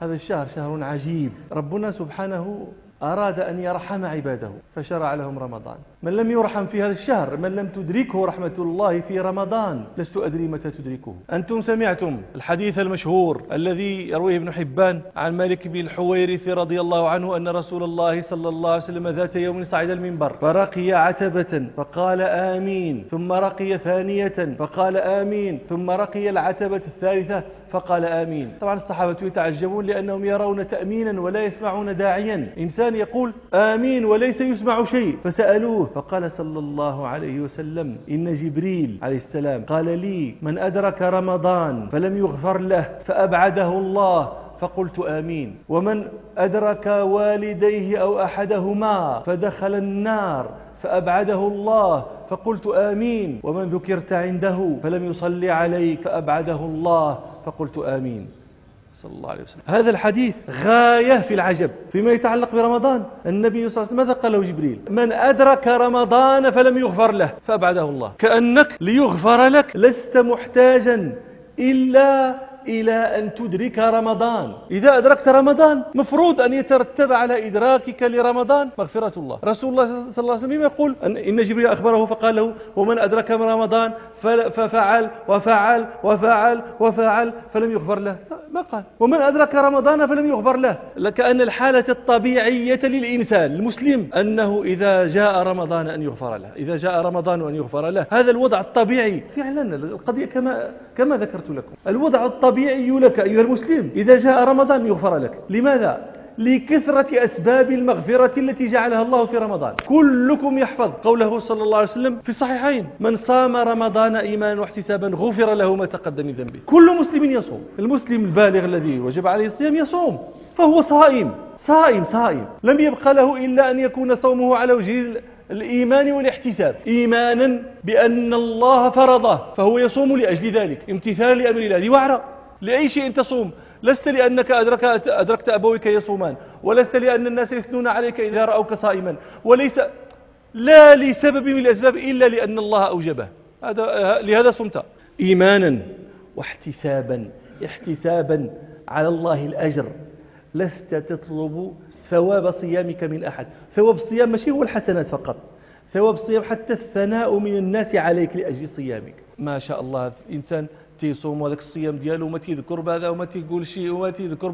هذا الشهر شهر عجيب، ربنا سبحانه أراد أن يرحم عباده فشرع لهم رمضان. من لم يرحم في هذا الشهر، من لم تدركه رحمة الله في رمضان، لست أدري متى تدركه. أنتم سمعتم الحديث المشهور الذي يرويه ابن حبان عن مالك بن الحويرث رضي الله عنه أن رسول الله صلى الله عليه وسلم ذات يوم صعد المنبر فرقي عتبة فقال آمين، ثم رقي ثانية فقال آمين، ثم رقي العتبة الثالثة فقال آمين. طبعا الصحابة يتعجبون لأنهم يرون تأمينا ولا يسمعون داعيا، إنسان يقول آمين وليس يسمع شيء. فسألوه فقال صلى الله عليه وسلم إن جبريل عليه السلام قال لي من أدرك رمضان فلم يغفر له فأبعده الله فقلت آمين، ومن أدرك والديه أو أحدهما فدخل النار فأبعده الله فقلت آمين، ومن ذكرت عنده فلم يصلي عليك فأبعده الله فقلت آمين. صلى الله عليه وسلم. هذا الحديث غاية في العجب فيما يتعلق برمضان. النبي صلى الله عليه وسلم ماذا قال له جبريل؟ من أدرك رمضان فلم يغفر له فأبعده الله. كأنك ليغفر لك لست محتاجا إلا إلى أن تدرك رمضان. إذا أدركت رمضان مفروض أن يترتب على إدراكك لرمضان مغفرة الله. رسول الله صلى الله عليه وسلم يقول إن جبريل أخبره فقال له ومن أدرك رمضان ففعل وفعل وفعل وفعل فلم يغفر له، ما قال ومن أدرك رمضان فلم يغفر له. لكأن الحالة الطبيعية للإنسان المسلم أنه إذا جاء رمضان أن يغفر له، إذا جاء رمضان أن يغفر له. هذا الوضع الطبيعي فعلا. القضية كما ذكرت لكم، الوضع الطبيعي لك أيها المسلم إذا جاء رمضان يغفر لك. لماذا؟ لكثرة أسباب المغفرة التي جعلها الله في رمضان. كلكم يحفظ قوله صلى الله عليه وسلم في الصحيحين من صام رمضان إيمانا واحتسابا غفر له ما تقدم من ذنبه. كل مسلم يصوم، المسلم البالغ الذي وجب عليه الصيام يصوم، فهو صائم صائم صائم، لم يبقى له إلا أن يكون صومه على وجه الإيمان والاحتساب، إيمانا بأن الله فرضه فهو يصوم لأجل ذلك، امتثالا لأمر الله وعرى. لأي شيء تصوم، لست لأنك أدركت أبويك يصومان، ولست لأن الناس يثنون عليك إذا رأوك صائما، وليس لا لسبب من الأسباب إلا لأن الله أوجبه. لهذا صمت إيمانا واحتسابا، احتسابا على الله الأجر. لست تطلب ثواب صيامك من أحد. ثواب الصيام ماشي هو الحسنات فقط، ثواب الصيام حتى الثناء من الناس عليك لأجل صيامك. ما شاء الله إنسان تيصوم وذاك الصيام ديالو ما تيذكر بهذا وما تيقول شيء وما تيذكر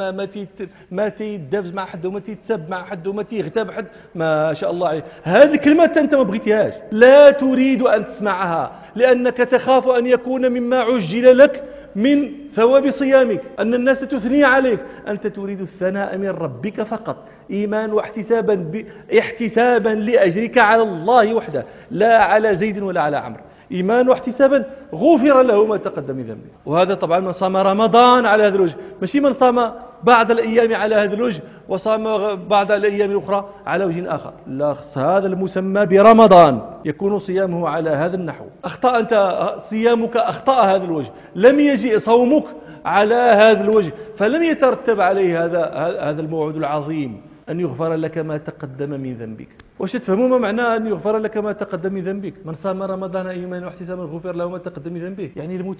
ما تيدبز مع حد وما تيتسب مع حد وما تيغتاب حد، ما شاء الله عليه. هذه الكلمات أنت ما بغيتيهاش، لا تريد أن تسمعها لأنك تخاف أن يكون مما عجل لك من ثواب صيامك أن الناس تثني عليك. أنت تريد الثناء من ربك فقط، إيمان واحتسابا احتسابا لأجرك على الله وحده، لا على زيد ولا على عمرو. إيمان واحتسابا غفر له ما تقدم من ذنبه. وهذا طبعا من صام رمضان على هذا الوجه، ماشي من صام بعض الأيام على هذا الوجه وصام بعض الأيام الأخرى على وجه آخر. لا، هذا المسمى برمضان يكون صيامه على هذا النحو. أخطأ أنت صيامك، أخطأ هذا الوجه، لم يجئ صومك على هذا الوجه، فلم يترتب عليه هذا الموعد العظيم أن يغفر لك ما تقدم من ذنبك. واش تفهموا ما معنى أن يغفر لك ما تقدم من ذنبك؟ من صام رمضان إيمانا واحتسابا غفر له ما تقدم من ذنبه. يعني الموت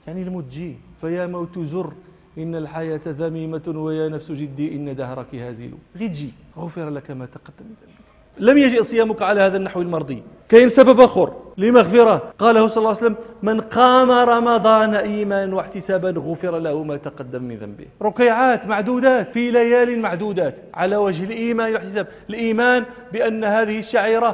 تجي، فيا موت زر إن الحياة ذميمة ويا نفس جدي إن دهرك هازل. غير تجي غفر لك ما تقدم من ذنبك. لم يجئ صيامك على هذا النحو المرضي. كاين سبب آخر لمغفرة قاله صلى الله عليه وسلم من قام رمضان إيمانا واحتسابا غفر له ما تقدم من ذنبه. ركيعات معدودات في ليال معدودات على وجه الإيمان والاحتساب. الإيمان بأن هذه الشعيرة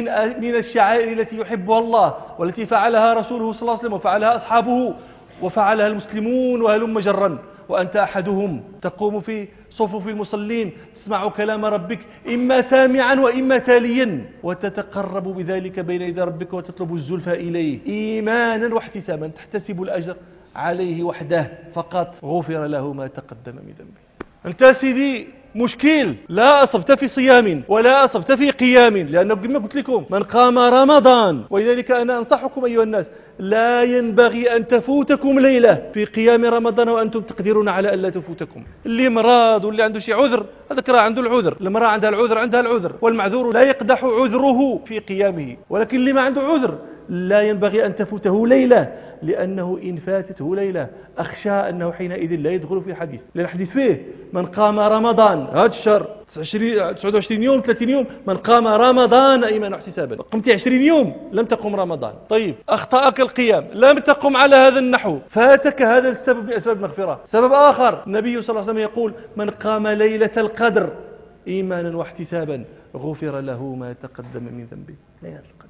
من الشعائر التي يحبها الله والتي فعلها رسوله صلى الله عليه وسلم وفعلها أصحابه وفعلها المسلمون وهلم جرا، وأنت أحدهم. تقوم في صفوف المصلين تسمع كلام ربك إما سامعا وإما تاليا، وتتقرب بذلك بين يدي ربك وتطلب الزلفى إليه إيمانا واحتسابا، تحتسب الأجر عليه وحده فقط. غفر له ما تقدم من ذنبه. أنت سيدي مشكل، لا أصبت في صيام ولا أصبت في قيام، لأنه كما قلت لكم من قام رمضان. ولذلك أنا أنصحكم أيها الناس لا ينبغي أن تفوتكم ليلة في قيام رمضان وأنتم تقدرون على ألا تفوتكم. اللي مرض واللي عنده شيء عذر هذاك راه عنده العذر، المرأة عندها العذر، والمعذور لا يقدح عذره في قيامه. ولكن اللي ما عنده عذر لا ينبغي أن تفوته ليلة لأنه إن فاتته ليلة أخشى أنه حينئذ لا يدخل في الحديث، لأن الحديث فيه من قام رمضان هذا الشهر 29 يوم 30 يوم، من قام رمضان إيمانا واحتسابا. قمت 20 يوم لم تقم رمضان، طيب أخطأك القيام لم تقم على هذا النحو، فاتك هذا السبب من أسباب المغفرة. سبب آخر النبي صلى الله عليه وسلم يقول من قام ليلة القدر إيمانا واحتسابا غفر له ما تقدم من ذنبه. ليلة القدر.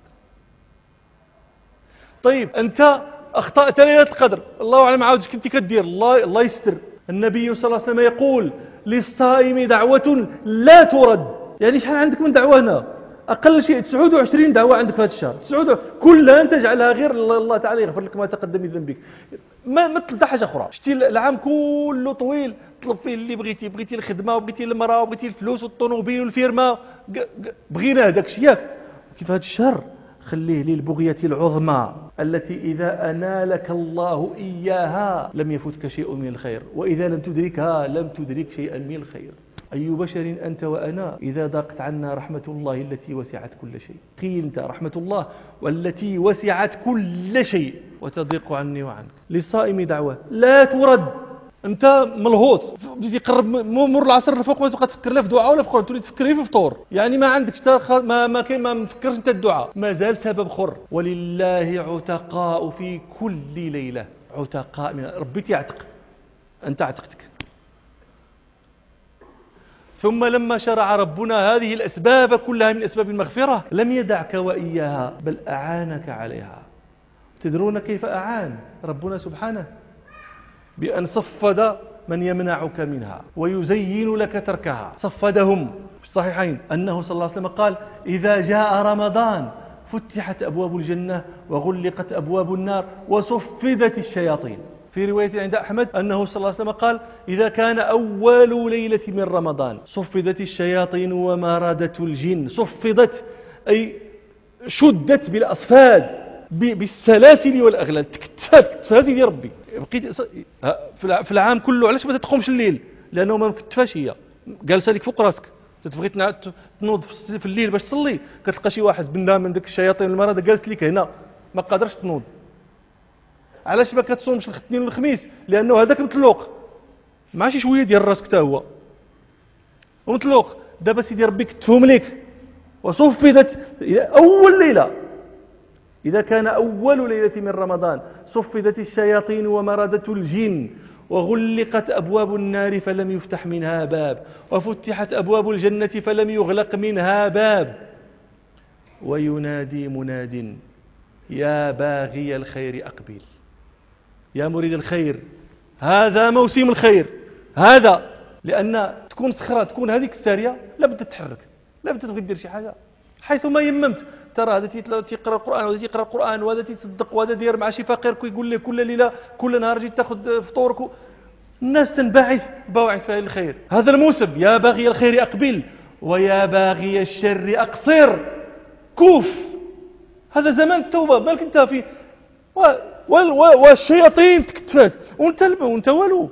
طيب أنت أخطأت ليلة القدر، الله أعلم عاودش كنت كدير، الله يستر. النبي صلى الله عليه وسلم يقول للصائم دعوة لا ترد. يعني شحال عندك من دعوة هنا؟ أقل شيء 29 دعوة عندك في هذا الشهر، كلها أنت تجعلها غير الله تعالى يغفر لك ما تقدم من ذنبك. ما تطلب حاجة أخرى. شتي العام كله طويل طلب فيه اللي بغيتي الخدمة وبغيتي المرأة وبغيتي الفلوس والطوموبيل والفيرما، بغينا هذاك الشيء ياك. كيف هذا الشهر خليه للبغية العظمى التي إذا أنالك الله إياها لم يفوتك شيء من الخير، وإذا لم تدركها لم تدرك شيئا من الخير. أي بشر أنت وأنا إذا ضاقت عنا رحمة الله التي وسعت كل شيء. قيل أنت رحمة الله والتي وسعت كل شيء وتضيق عني وعنك. للصائم دعوة لا ترد. انت ملهوط بديتي يقرب مر العصر الفوق ما تبقى تفكر لا في دعاء ولا في قران، تولي تفكري في فطور. يعني ما عندكش ما كاين ما مفكرش انت الدعاء، مازال سبب خر. ولله عتقاء في كل ليله، عتقاء من ربي يعتق، انت عتقتك. ثم لما شرع ربنا هذه الاسباب كلها من اسباب المغفره لم يدعك واياها بل اعانك عليها. تدرون كيف اعان ربنا سبحانه؟ بأن صفد من يمنعك منها ويزين لك تركها. صفدهم في الصحيحين أنه صلى الله عليه وسلم قال إذا جاء رمضان فتحت أبواب الجنة وغلقت أبواب النار وصفدت الشياطين. في رواية عند أحمد أنه صلى الله عليه وسلم قال إذا كان أول ليلة من رمضان صفدت الشياطين وماردت الجن. صفدت أي شدت بالأصفاد بالسلاسل والأغلال، تكتفات هذه ربي. بقيت في العام كله علاش ما تقومش الليل؟ لأنه ما مكتفاش، هي جالسه لك فوق راسك. تبغي تنوض في الليل باش تصلي كتلقى شي واحد بنا من ديك الشياطين المرضى جالس لك هنا ما قادرش تنوض. علاش ما كتصومش الاثنين والخميس؟ لأنه هذاك مطلوق ماشي شويه ديال راسك حتى هو ومطلوق. دابا سيدي ربي كتفهم لك وصفدت أول ليلة. إذا كان أول ليلة من رمضان صفدت الشياطين ومردت الجن وغلقت أبواب النار فلم يفتح منها باب وفتحت أبواب الجنة فلم يغلق منها باب وينادي مناد يا باغي الخير أقبل. يا مريد الخير هذا موسم الخير، هذا لأن تكون صخرة تكون هذيك السارية لا بد تتحرك، لا بد تبغي دير شي حاجة. حيثما يممت ترى هذا تيقرا القرآن وهذا تيقرا القرآن وهذا تيتصدق وهذا داير مع شي فقير يقول له كل ليلة كل نهار جيت تاخذ فطورك. الناس تنبعث بوعث فاعل الخير. هذا الموسم يا باغي الخير أقبل ويا باغي الشر أقصر. كوف هذا زمان التوبة بالك انت فيه والشياطين تكتفات وانت والو.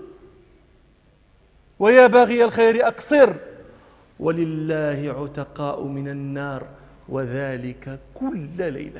ويا باغي الخير أقصر ولله عتقاء من النار وذلك كل ليلة.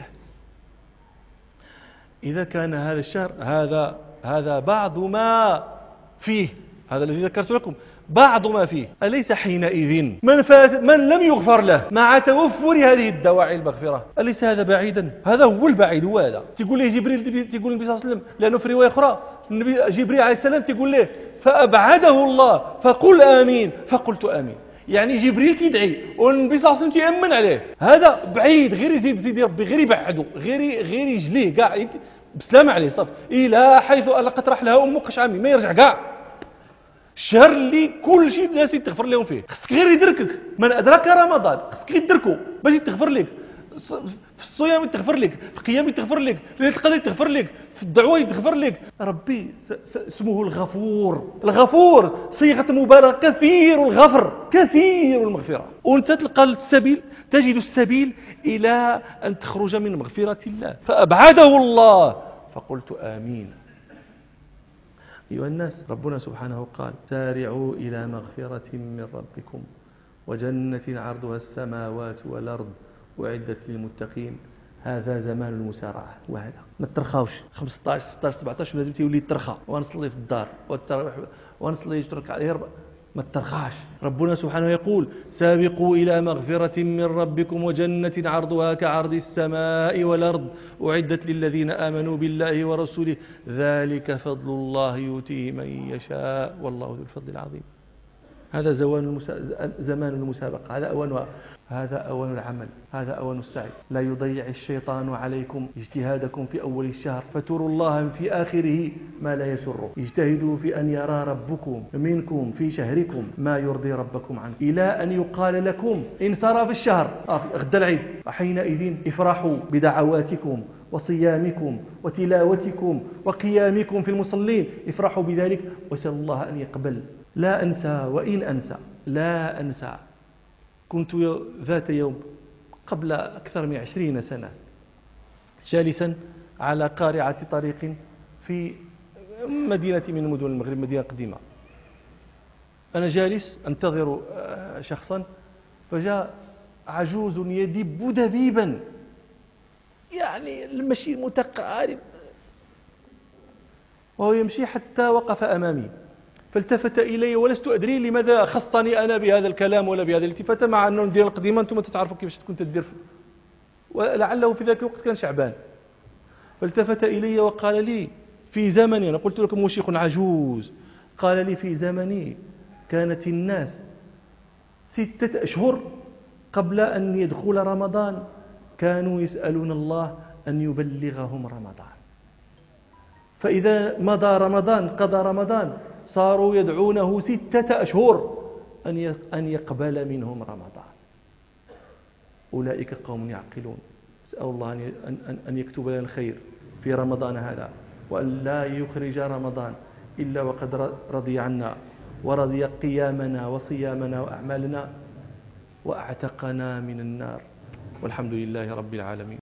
إذا كان هذا الشهر هذا بعض ما فيه، هذا الذي ذكرت لكم بعض ما فيه. أليس حينئذ من لم يغفر له مع توفر هذه الدواعي المغفرة أليس هذا بعيدا؟ هذا هو البعيد. هو هذا تقول له جبريل، تقول النبي صلى الله عليه وسلم، لأنه في رواية أخرى جبريل عليه السلام تقول له فأبعده الله فقل آمين فقلت آمين. يعني جبريل تدعي والنبي صلى الله عليه وسلم يأمن عليه. هذا بعيد غير يزيد سيدي ربي غير يبعده غير يجليه كاع بسلام عليه صف إلى حيث ألقت رحلها أمك شعامي ما يرجع كاع. الشهر اللي كل شيء الناس يتغفر لهم فيه خصك غير يدركك. من أدرك رمضان خصك يدركه باش يتغفر لك. في الصيام يتغفر لك، في القيام يتغفر لك، في ليلة القدر يتغفر لك، في الدعوة يتغفر لك. ربي اسمه الغفور. الغفور صيغة مبالغة، كثير الغفر كثير المغفرة. وانت تلقى السبيل، تجد السبيل إلى أن تخرج من مغفرة الله. فأبعده الله فقلت آمين. أيها الناس ربنا سبحانه قال سارعوا إلى مغفرة من ربكم وجنة عرضها السماوات والأرض أعدت للمتقين هذا زمان المسارعة. وهذا ما ترخاوش 15 16 17 لازم تولي ترخى ونصلي في الدار ونصلي يشترك عليه ما ترخاش. ربنا سبحانه يقول سابقوا إلى مغفرة من ربكم وجنة عرضها كعرض السماء والأرض أعدت للذين آمنوا بالله ورسوله ذلك فضل الله يؤتيه من يشاء والله ذو الفضل العظيم. هذا زمان المسابقة، هذا أوانها، هذا أوان العمل، هذا أوان السعي. لا يضيع الشيطان عليكم اجتهادكم في أول الشهر فتروا الله في آخره ما لا يسره. اجتهدوا في أن يرى ربكم منكم في شهركم ما يرضي ربكم عنه إلى أن يقال لكم انصرف الشهر غدا العيد حينئذ افرحوا بدعواتكم وصيامكم وتلاوتكم وقيامكم في المصلين، افرحوا بذلك واسألوا الله أن يقبل. لا أنسى وإن أنسى لا أنسى كنت ذات يوم قبل أكثر من 20 سنة جالسا على قارعة طريق في مدينة من مدن المغرب، مدينة قديمة. أنا جالس أنتظر شخصا فجاء عجوز يدب دبيبا، يعني المشي متقارب، وهو يمشي حتى وقف أمامي فالتفت إلي ولست أدري لماذا خصني أنا بهذا الكلام ولا بهذا الالتفاتة، مع أنه ندير القديمة أنتم تتعرفوا كيفاش تكون تدير، ولعله في ذاك الوقت كان شعبان. فالتفت إلي وقال لي في زمني، أنا قلت لكم شيخ عجوز، قال لي في زمني كانت الناس 6 أشهر قبل أن يدخل رمضان كانوا يسألون الله أن يبلغهم رمضان، فإذا مضى رمضان قضى رمضان صاروا يدعونه 6 أشهر أن يقبل منهم رمضان. أولئك قوم يعقلون. أسأل الله أن يكتب لنا الخير في رمضان هذا، وأن لا يخرج رمضان إلا وقد رضي عنا ورضي قيامنا وصيامنا وأعمالنا وأعتقنا من النار، والحمد لله رب العالمين.